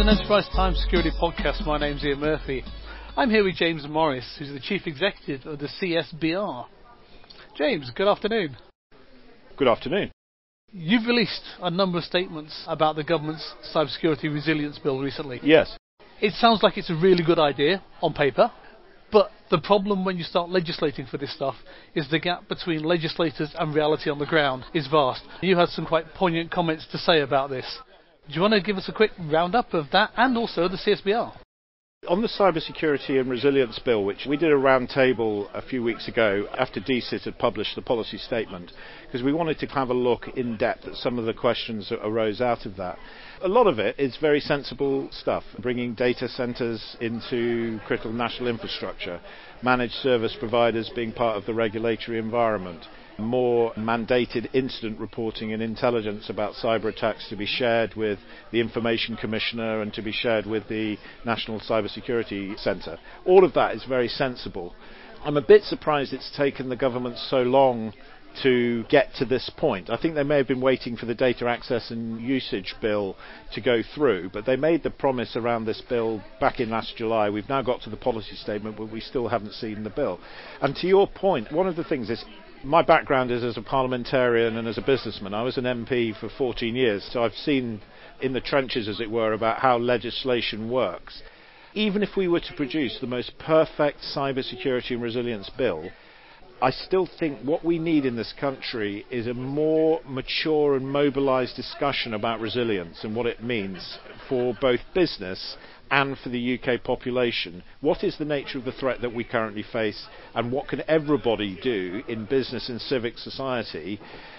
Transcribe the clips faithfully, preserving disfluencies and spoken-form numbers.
an Enterprise Times Security podcast. My name's Ian Murphy. I'm here with James Morris, who's the Chief Executive of the C S B R. James, good afternoon. Good afternoon. You've released a number of statements about the government's cybersecurity resilience bill recently. Yes. It sounds like it's a really good idea on paper, but the problem when you start legislating for this stuff is the gap between legislators and reality on the ground is vast. You had some quite poignant comments to say about this. Do you want to give us a quick roundup of that and also the C S B R? On the Cybersecurity and Resilience Bill, which we did a round table a few weeks ago after D C I T had published the policy statement, because we wanted to have a look in depth at some of the questions that arose out of that. A lot of it is very sensible stuff, bringing data centres into critical national infrastructure, managed service providers being part of the regulatory environment, more mandated incident reporting and intelligence about cyber attacks to be shared with the Information Commissioner and to be shared with the National Cybersecurity Centre. All of that is very sensible. I'm a bit surprised it's taken the government so long to get to this point. I think they may have been waiting for the Data Access and Usage Bill to go through, but they made the promise around this bill back in last July. We've now got to the policy statement, but we still haven't seen the bill. And to your point, one of the things is, my background is as a parliamentarian and as a businessman. I was an M P for fourteen years, so I've seen in the trenches, as it were, about how legislation works. Even if we were to produce the most perfect cybersecurity and resilience bill, I still think what we need in this country is a more mature and mobilised discussion about resilience and what it means for both business and for the U K population. What is the nature of the threat that we currently face, and what can everybody do in business and civic society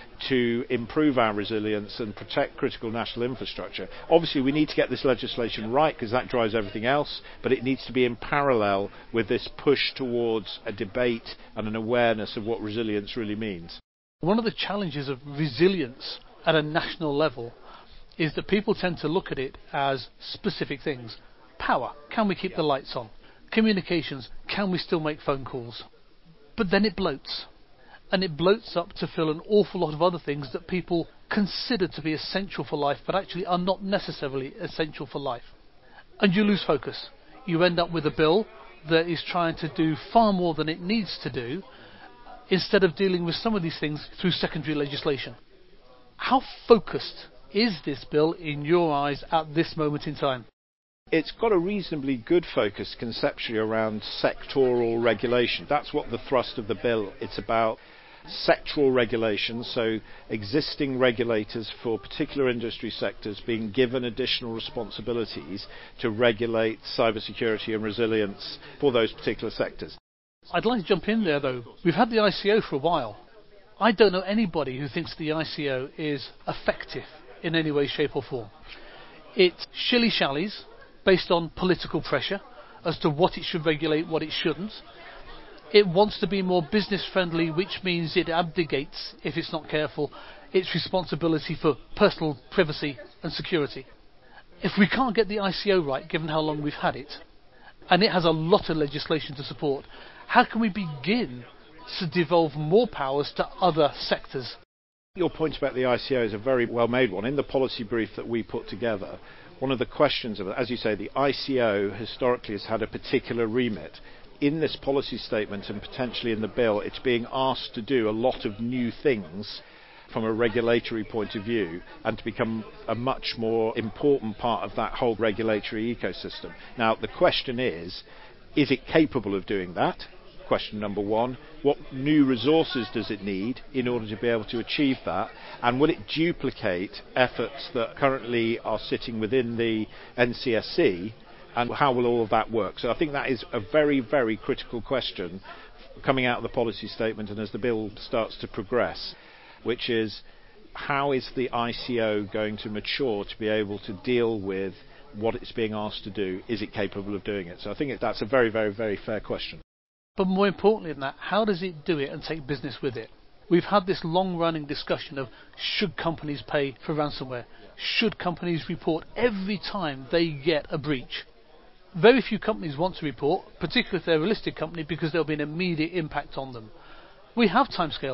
to improve our resilience and protect critical national infrastructure? Obviously, we need to get this legislation right because that drives everything else, but it needs to be in parallel with this push towards a debate and an awareness of what resilience really means. One of the challenges of resilience at a national level is that people tend to look at it as specific things. Power, can we keep the lights on? Communications, can we still make phone calls? But then it bloats. And it bloats up to fill an awful lot of other things that people consider to be essential for life, but actually are not necessarily essential for life. And you lose focus. You end up with a bill that is trying to do far more than it needs to do, instead of dealing with some of these things through secondary legislation. How focused is this bill in your eyes at this moment in time? It's got a reasonably good focus conceptually around sectoral regulation. That's what the thrust of the bill. It's about sectoral regulation, so existing regulators for particular industry sectors being given additional responsibilities to regulate cybersecurity and resilience for those particular sectors. I'd like to jump in there though. We've had the I C O for a while. I don't know anybody who thinks the I C O is effective in any way, shape or form. It's shilly-shallies based on political pressure as to what it should regulate, what it shouldn't. It wants to be more business friendly, which means it abdicates, if it's not careful, its responsibility for personal privacy and security. If we can't get the I C O right, given how long we've had it, and it has a lot of legislation to support, how can we begin to devolve more powers to other sectors? Your point about the I C O is a very well made one. In the policy brief that we put together, one of the questions of it, as you say, the I C O historically has had a particular remit. In this policy statement and potentially in the bill, it's being asked to do a lot of new things from a regulatory point of view and to become a much more important part of that whole regulatory ecosystem. Now, the question is, is it capable of doing that? Question number one. What new resources does it need in order to be able to achieve that? And will it duplicate efforts that currently are sitting within the N C S C? And how will all of that work? So I think that is a very, very critical question coming out of the policy statement and as the bill starts to progress, which is, how is the I C O going to mature to be able to deal with what it's being asked to do? Is it capable of doing it? So I think that's a very, very, very fair question. But more importantly than that, how does it do it and take business with it? We've had this long-running discussion of, should companies pay for ransomware? Should companies report every time they get a breach? Very few companies want to report, particularly if they're a listed company, because there'll be an immediate impact on them. We have timescales.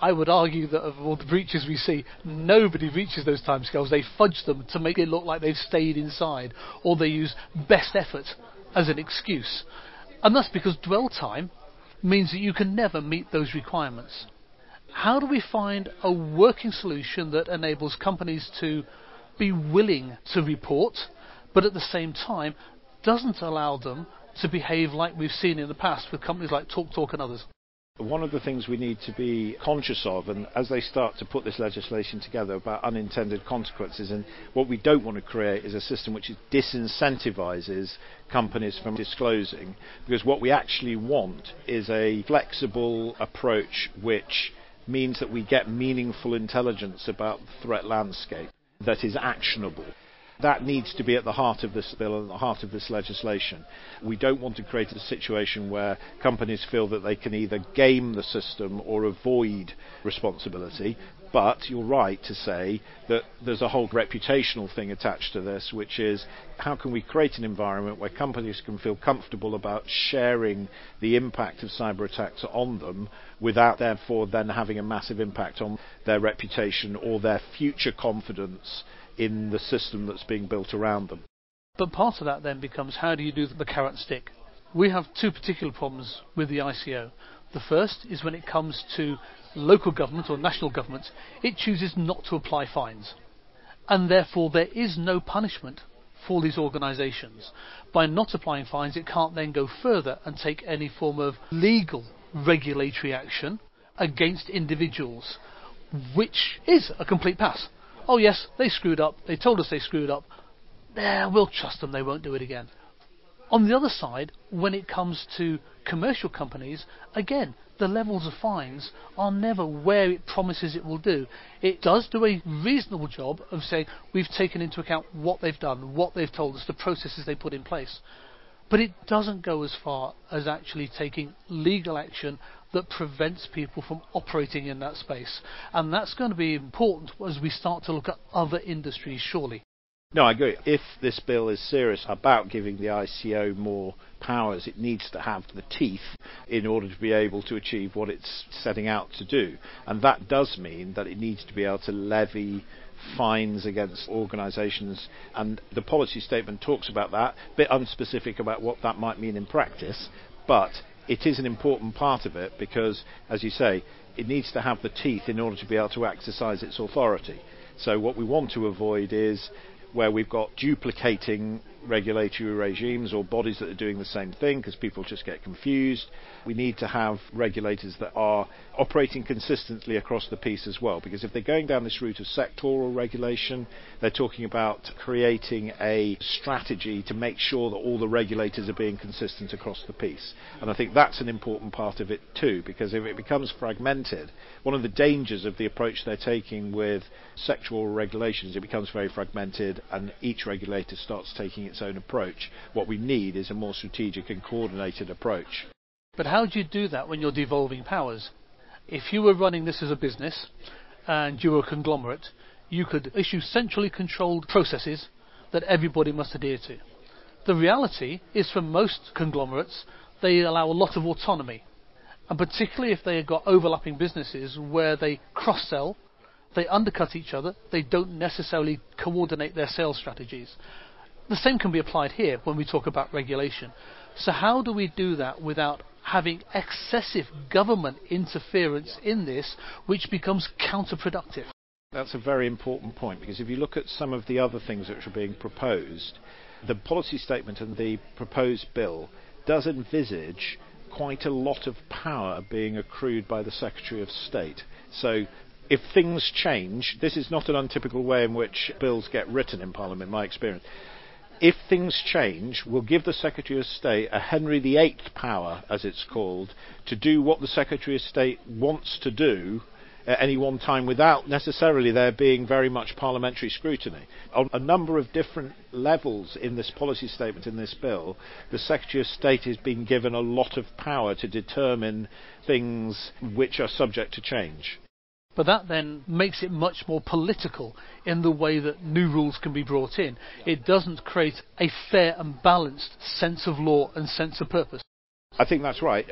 I would argue that of all the breaches we see, nobody reaches those timescales. They fudge them to make it look like they've stayed inside, or they use best effort as an excuse. And that's because dwell time means that you can never meet those requirements. How do we find a working solution that enables companies to be willing to report, but at the same time doesn't allow them to behave like we've seen in the past with companies like TalkTalk and others? One of the things we need to be conscious of, and as they start to put this legislation together about unintended consequences, and what we don't want to create is a system which disincentivises companies from disclosing, because what we actually want is a flexible approach which means that we get meaningful intelligence about the threat landscape that is actionable. That needs to be at the heart of this bill and the heart of this legislation. We don't want to create a situation where companies feel that they can either game the system or avoid responsibility. But you're right to say that there's a whole reputational thing attached to this, which is how can we create an environment where companies can feel comfortable about sharing the impact of cyber attacks on them without therefore then having a massive impact on their reputation or their future confidence in the system that's being built around them. But part of that then becomes, how do you do the carrot and stick? We have two particular problems with the I C O. The first is when it comes to local government or national government, it chooses not to apply fines. And therefore there is no punishment for these organisations. By not applying fines, it can't then go further and take any form of legal regulatory action against individuals, which is a complete pass. Oh yes, they screwed up, they told us they screwed up, yeah, we'll trust them, they won't do it again. On the other side, when it comes to commercial companies, again, the levels of fines are never where it promises it will do. It does do a reasonable job of saying we've taken into account what they've done, what they've told us, the processes they put in place. But it doesn't go as far as actually taking legal action that prevents people from operating in that space. And that's going to be important as we start to look at other industries, surely. No, I agree. If this bill is serious about giving the I C O more powers, it needs to have the teeth in order to be able to achieve what it's setting out to do. And that does mean that it needs to be able to levy fines against organisations, and the policy statement talks about that, a bit unspecific about what that might mean in practice, but it is an important part of it because, as you say, it needs to have the teeth in order to be able to exercise its authority. So what we want to avoid is where we've got duplicating regulatory regimes or bodies that are doing the same thing because people just get confused. We need to have regulators that are operating consistently across the piece as well, because if they're going down this route of sectoral regulation, they're talking about creating a strategy to make sure that all the regulators are being consistent across the piece. And I think that's an important part of it too, because if it becomes fragmented, one of the dangers of the approach they're taking with sectoral regulations, it becomes very fragmented and each regulator starts taking its own approach. What we need is a more strategic and coordinated approach. But how do you do that when you're devolving powers? If you were running this as a business and you were a conglomerate, you could issue centrally controlled processes that everybody must adhere to. The reality is, for most conglomerates, they allow a lot of autonomy, and particularly if they have got overlapping businesses where they cross-sell, they undercut each other, they don't necessarily coordinate their sales strategies. The same can be applied here when we talk about regulation. So how do we do that without having excessive government interference in this, which becomes counterproductive? That's a very important point, because if you look at some of the other things which are being proposed, the policy statement and the proposed bill does envisage quite a lot of power being accrued by the Secretary of State. So if things change, this is not an untypical way in which bills get written in Parliament, in my experience. If things change, we'll give the Secretary of State a Henry the Eighth power, as it's called, to do what the Secretary of State wants to do at any one time without necessarily there being very much parliamentary scrutiny. On a number of different levels in this policy statement, in this bill, the Secretary of State has been given a lot of power to determine things which are subject to change. But that then makes it much more political in the way that new rules can be brought in. It doesn't create a fair and balanced sense of law and sense of purpose. I think that's right.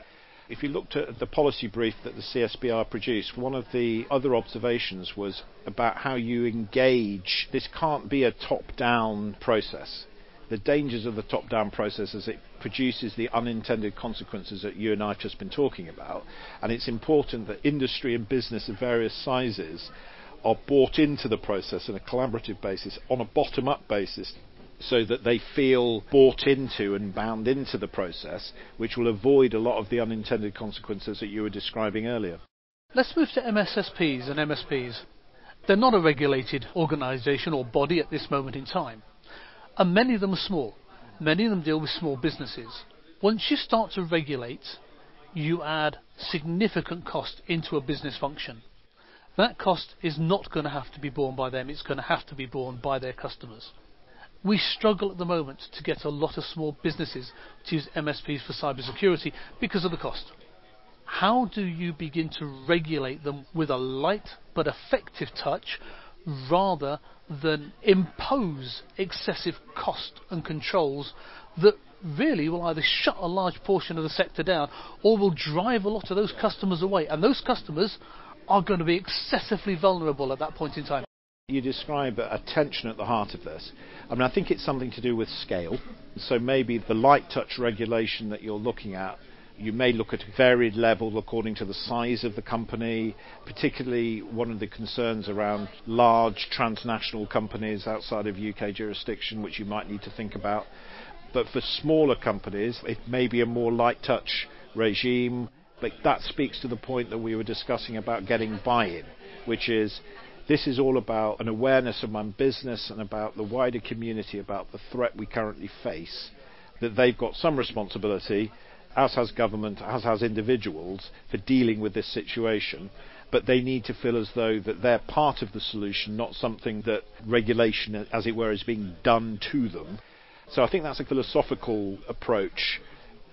If you looked at the policy brief that the C S B R produced, one of the other observations was about how you engage. This can't be a top-down process. The dangers of the top-down process is it produces the unintended consequences that you and I have just been talking about, and it's important that industry and business of various sizes are brought into the process on a collaborative basis, on a bottom-up basis, so that they feel bought into and bound into the process, which will avoid a lot of the unintended consequences that you were describing earlier. Let's move to M S S Ps and M S Ps. They're not a regulated organisation or body at this moment in time, and many of them are small. Many of them deal with small businesses. Once you start to regulate, you add significant cost into a business function. That cost is not going to have to be borne by them, it's going to have to be borne by their customers. We struggle at the moment to get a lot of small businesses to use M S Ps for cybersecurity because of the cost. How do you begin to regulate them with a light but effective touch rather than impose excessive cost and controls that really will either shut a large portion of the sector down or will drive a lot of those customers away, and those customers are going to be excessively vulnerable at that point in time? You describe a tension at the heart of this. I mean, I think it's something to do with scale. So maybe the light touch regulation that you're looking at, you may look at a varied level according to the size of the company, particularly one of the concerns around large transnational companies outside of U K jurisdiction, which you might need to think about. But for smaller companies, it may be a more light touch regime, but that speaks to the point that we were discussing about getting buy-in, which is this is all about an awareness among business and about the wider community about the threat we currently face, that they've got some responsibility, as has government, as has individuals, for dealing with this situation, but they need to feel as though that they're part of the solution, not something that regulation, as it were, is being done to them. So I think that's a philosophical approach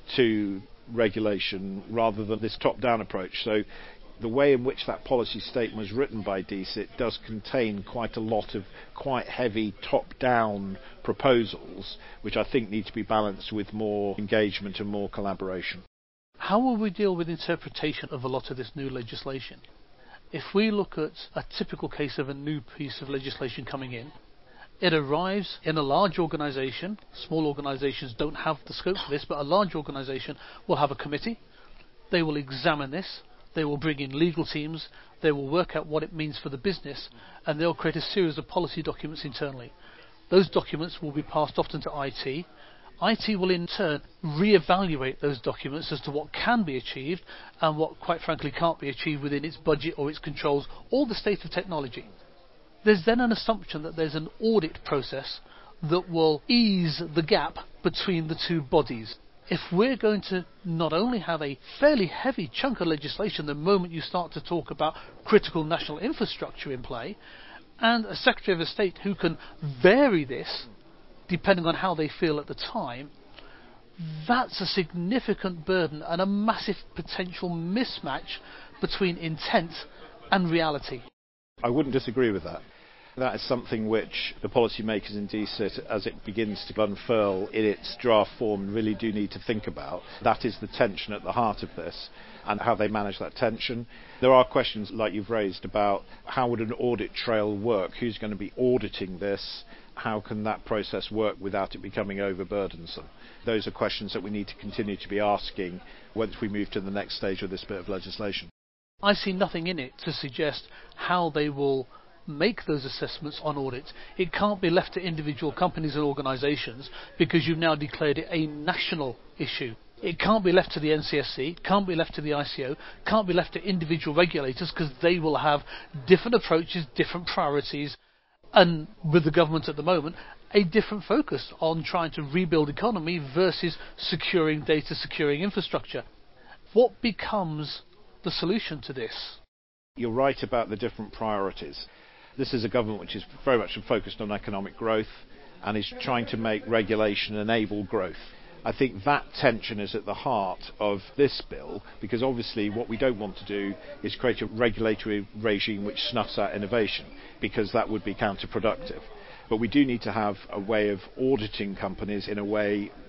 to regulation rather than this top-down approach. So the way in which that policy statement was written by D C I T does contain quite a lot of quite heavy top-down proposals, which I think need to be balanced with more engagement and more collaboration. How will we deal with interpretation of a lot of this new legislation? If we look at a typical case of a new piece of legislation coming in, it arrives in a large organisation. Small organisations don't have the scope for this, but a large organisation will have a committee. They will examine this. They will bring in legal teams, they will work out what it means for the business, and they'll create a series of policy documents internally. Those documents will be passed often to I T. I T will in turn re-evaluate those documents as to what can be achieved and what quite frankly can't be achieved within its budget or its controls or the state of technology. There's then an assumption that there's an audit process that will ease the gap between the two bodies. If we're going to not only have a fairly heavy chunk of legislation the moment you start to talk about critical national infrastructure in play, and a Secretary of State who can vary this depending on how they feel at the time, that's a significant burden and a massive potential mismatch between intent and reality. I wouldn't disagree with that. That is something which the policymakers in D C I T, as it begins to unfurl in its draft form, really do need to think about. That is the tension at the heart of this and how they manage that tension. There are questions like you've raised about how would an audit trail work? Who's going to be auditing this? How can that process work without it becoming overburdensome? Those are questions that we need to continue to be asking once we move to the next stage of this bit of legislation. I see nothing in it to suggest how they will make those assessments on audit. It can't be left to individual companies and organisations because you've now declared it a national issue. It can't be left to the N C S C, can't be left to the I C O, can't be left to individual regulators because they will have different approaches, different priorities, and with the government at the moment, a different focus on trying to rebuild economy versus securing data, securing infrastructure. What becomes the solution to this? You're right about the different priorities. This is a government which is very much focused on economic growth and is trying to make regulation enable growth. I think that tension is at the heart of this bill, because obviously what we don't want to do is create a regulatory regime which snuffs out innovation, because that would be counterproductive. But we do need to have a way of auditing companies in a way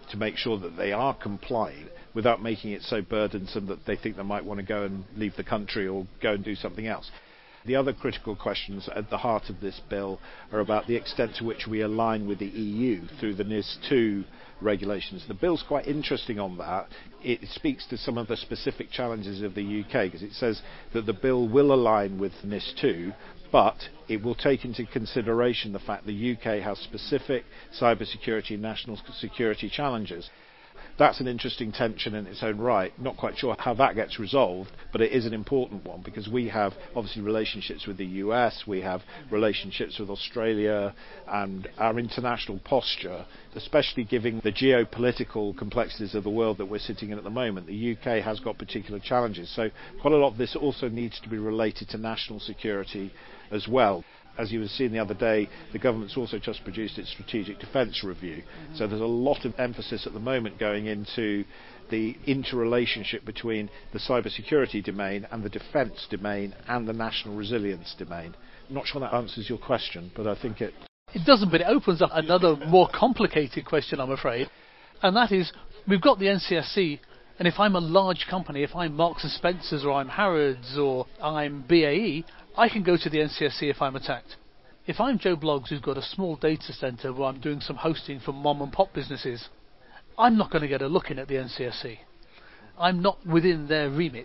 to make sure that they are complying without making it so burdensome that they think they might want to go and leave the country or go and do something else. The other critical questions at the heart of this bill are about the extent to which we align with the E U through the N I S two regulations. The bill's quite interesting on that. It speaks to some of the specific challenges of the U K because it says that the bill will align with N I S two, but it will take into consideration the fact the U K has specific cybersecurity and national security challenges. That's an interesting tension in its own right. Not quite sure how that gets resolved, but it is an important one because we have obviously relationships with the U S, we have relationships with Australia, and our international posture, especially given the geopolitical complexities of the world that we're sitting in at the moment, the U K has got particular challenges. So quite a lot of this also needs to be related to national security as well. As you were seeing the other day, the government's also just produced its strategic defence review. Mm-hmm. So there's a lot of emphasis at the moment going into the interrelationship between the cybersecurity domain and the defence domain and the national resilience domain. I'm not sure that answers your question, but I think it... It doesn't, but it opens up another more complicated question, I'm afraid. And that is, we've got the N C S C, and if I'm a large company, if I'm Marks and Spencer's or I'm Harrods or I'm B A E, I can go to the N C S C if I'm attacked. If I'm Joe Bloggs who's got a small data centre where I'm doing some hosting for mom and pop businesses, I'm not going to get a look in at the N C S C. I'm not within their remit.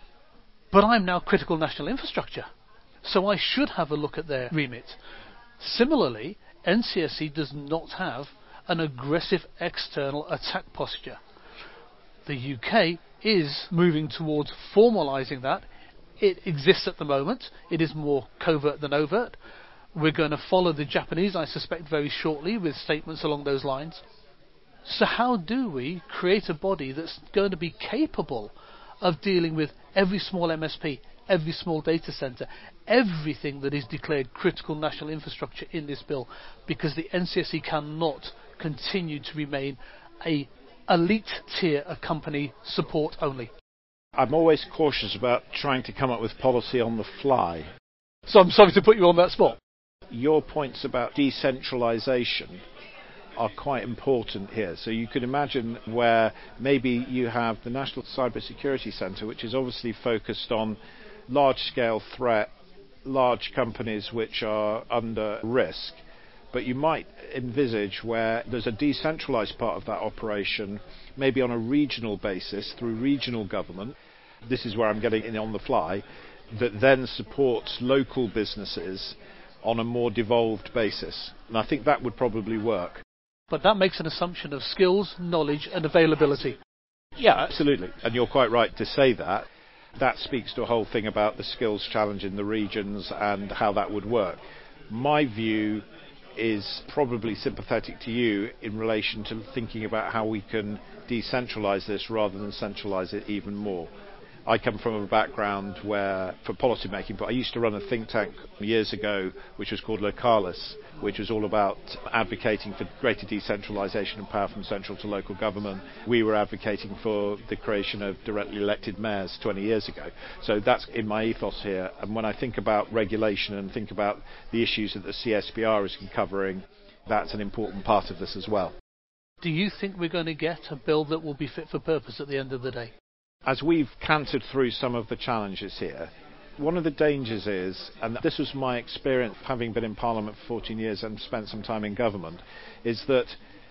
But I'm now critical national infrastructure. So I should have a look at their remit. Similarly, N C S C does not have an aggressive external attack posture. The U K is moving towards formalising that. It exists at the moment. It is more covert than overt. We're going to follow the Japanese, I suspect, very shortly with statements along those lines. So how do we create a body that's going to be capable of dealing with every small M S P, every small data centre, everything that is declared critical national infrastructure in this bill? Because the N C S C cannot continue to remain a elite tier of company support only. I'm always cautious about trying to come up with policy on the fly. So I'm sorry to put you on that spot. Your points about decentralisation are quite important here. So you could imagine where maybe you have the National Cyber Security Centre, which is obviously focused on large-scale threat, large companies which are under risk, but you might envisage where there's a decentralised part of that operation, maybe on a regional basis through regional government. This is where I'm getting in on the fly, that then supports local businesses on a more devolved basis. And I think that would probably work. But that makes an assumption of skills, knowledge and availability. Yeah, absolutely. And you're quite right to say that. That speaks to a whole thing about the skills challenge in the regions and how that would work. My view is probably sympathetic to you in relation to thinking about how we can decentralise this rather than centralise it even more. I come from a background where, for policy making, but I used to run a think tank years ago which was called Localis, which was all about advocating for greater decentralisation and power from central to local government. We were advocating for the creation of directly elected mayors twenty years ago. So that's in my ethos here. And when I think about regulation and think about the issues that the C S B R is covering, that's an important part of this as well. Do you think we're going to get a bill that will be fit for purpose at the end of the day? As we've cantered through some of the challenges here, one of the dangers is, and this was my experience having been in Parliament for fourteen years and spent some time in government, is that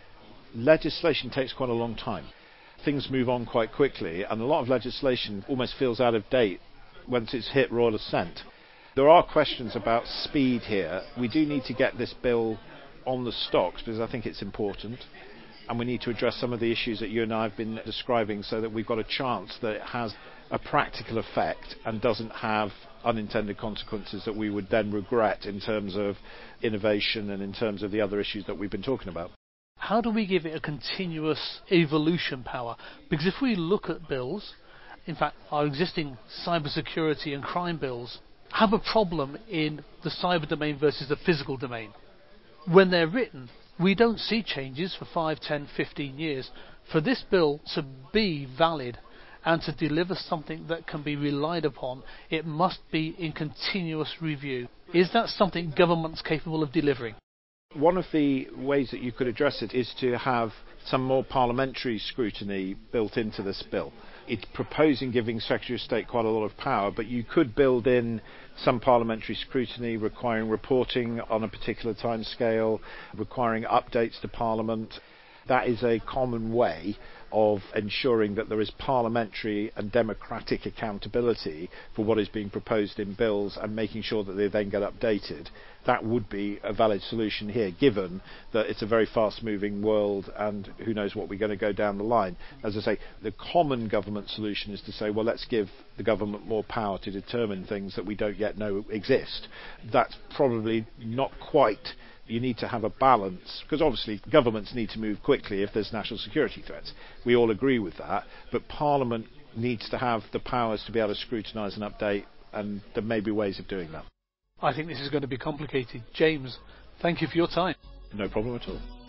legislation takes quite a long time. Things move on quite quickly, and a lot of legislation almost feels out of date once it's hit royal assent. There are questions about speed here. We do need to get this bill on the stocks because I think it's important. And we need to address some of the issues that you and I have been describing so that we've got a chance that it has a practical effect and doesn't have unintended consequences that we would then regret in terms of innovation and in terms of the other issues that we've been talking about. How do we give it a continuous evolution power? Because if we look at bills, in fact, our existing cybersecurity and crime bills have a problem in the cyber domain versus the physical domain. When they're written, we don't see changes for five, ten, fifteen years. For this bill to be valid and to deliver something that can be relied upon, it must be in continuous review. Is that something government's capable of delivering? One of the ways that you could address it is to have some more parliamentary scrutiny built into this bill. It's proposing giving Secretary of State quite a lot of power, but you could build in some parliamentary scrutiny requiring reporting on a particular timescale, requiring updates to Parliament. That is a common way of ensuring that there is parliamentary and democratic accountability for what is being proposed in bills and making sure that they then get updated. That would be a valid solution here, given that it's a very fast-moving world and who knows what we're going to go down the line. As I say, the common government solution is to say, well, let's give the government more power to determine things that we don't yet know exist. That's probably not quite. You need to have a balance, because obviously governments need to move quickly if there's national security threats. We all agree with that, but Parliament needs to have the powers to be able to scrutinise and update, and there may be ways of doing that. I think this is going to be complicated. James, thank you for your time. No problem at all.